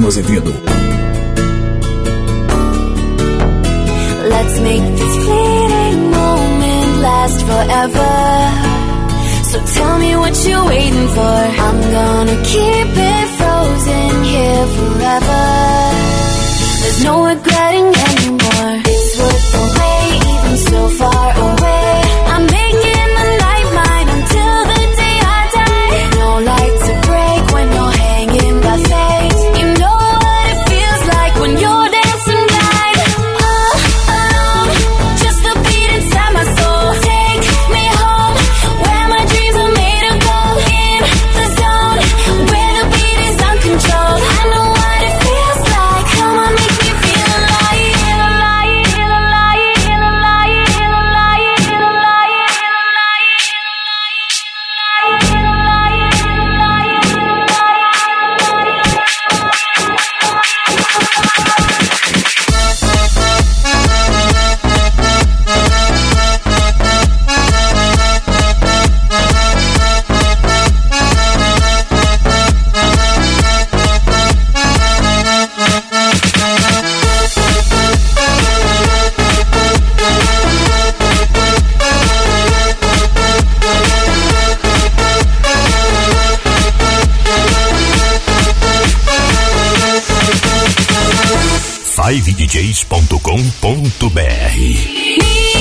Luciano Azevedo. Let's make this fleeting moment last forever. So tell me what you're waiting for. I'm gonna keep it frozen here forever. There's no regretting anymore. It's worth the wait, even so far away. I'm making the night mine until the day I die. No light to break when you're hanging by fate. You know what it feels like when you're dancing blind. All alone, just the beat inside my soul. Take me home, where my dreams are made of gold. In the zone, where the beat is uncontrolled. I know what it feels like. Come on, make me feel alive. Feel alive, feel alive, feel alive, feel alive, feel alive, feel alive, fivedjs.com.br